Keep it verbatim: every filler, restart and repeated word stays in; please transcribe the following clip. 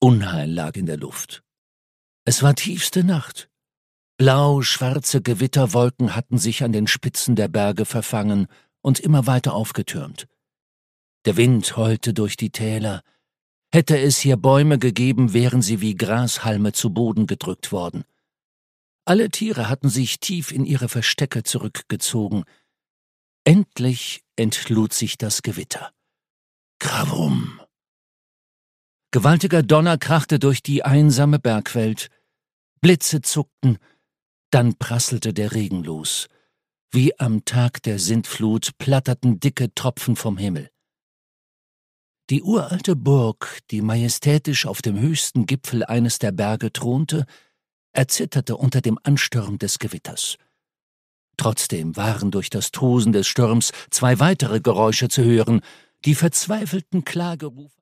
Unheil lag in der Luft. Es war tiefste Nacht. Blau-schwarze Gewitterwolken hatten sich an den Spitzen der Berge verfangen und immer weiter aufgetürmt. Der Wind heulte durch die Täler. Hätte es hier Bäume gegeben, wären sie wie Grashalme zu Boden gedrückt worden. Alle Tiere hatten sich tief in ihre Verstecke zurückgezogen. Endlich entlud sich das Gewitter. Krawum! Gewaltiger Donner krachte durch die einsame Bergwelt. Blitze zuckten, dann prasselte der Regen los. Wie am Tag der Sintflut platterten dicke Tropfen vom Himmel. Die uralte Burg, die majestätisch auf dem höchsten Gipfel eines der Berge thronte, erzitterte unter dem Ansturm des Gewitters. Trotzdem waren durch das Tosen des Sturms zwei weitere Geräusche zu hören, die verzweifelten Klagerufe